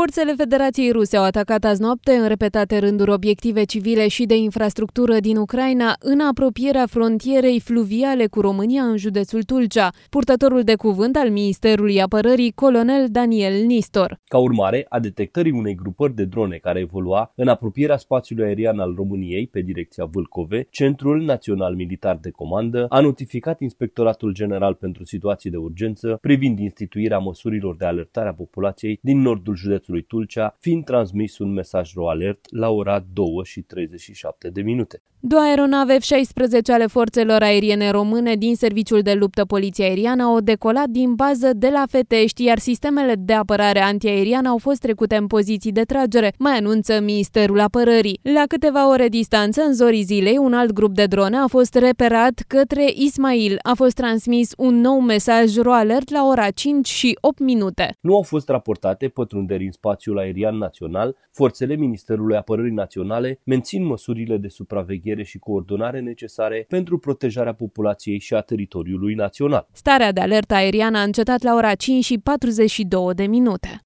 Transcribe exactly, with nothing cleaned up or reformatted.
Forțele Federației Ruse au atacat azi noapte în repetate rânduri obiective civile și de infrastructură din Ucraina în apropierea frontierei fluviale cu România în județul Tulcea. Purtătorul de cuvânt al Ministerului Apărării, colonel Daniel Nistor. Ca urmare a detectării unei grupări de drone care evolua în apropierea spațiului aerian al României pe direcția Vâlcove, Centrul Național Militar de Comandă a notificat Inspectoratul General pentru Situații de Urgență privind instituirea măsurilor de alertare a populației din nordul județului Tulcea, fiind transmis un mesaj ro-alert la ora două și treizeci și șapte de minute. Două aeronave F șaisprezece ale forțelor aeriene române din Serviciul de Luptă Poliție Aeriană au decolat din bază de la Fetești, iar sistemele de apărare antiaeriană au fost trecute în poziții de tragere, mai anunță Ministerul Apărării. La câteva ore distanță, în zorii zilei, un alt grup de drone a fost reperat către Ismail. A fost transmis un nou mesaj ro-alert la ora cinci și opt minute. Nu au fost raportate pătrunderi în spațiul aerian național. Forțele Ministerului Apărării Naționale mențin măsurile de supraveghere și coordonare necesare pentru protejarea populației și a teritoriului național. Starea de alertă aeriană a încetat la ora cinci și patruzeci și două de minute.